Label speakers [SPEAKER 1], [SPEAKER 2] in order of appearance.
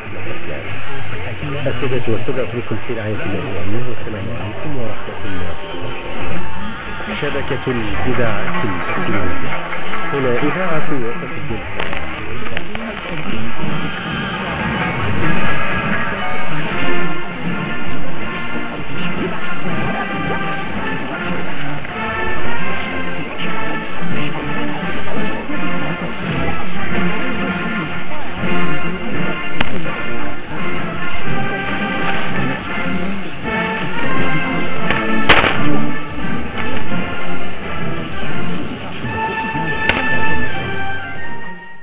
[SPEAKER 1] السادة واستودعكم في رعاية الله وأمنه، والسلام عليكم ورحمة الله. شبكة الإذاعة الإسلامية، هنا إذاعة وسط الدين.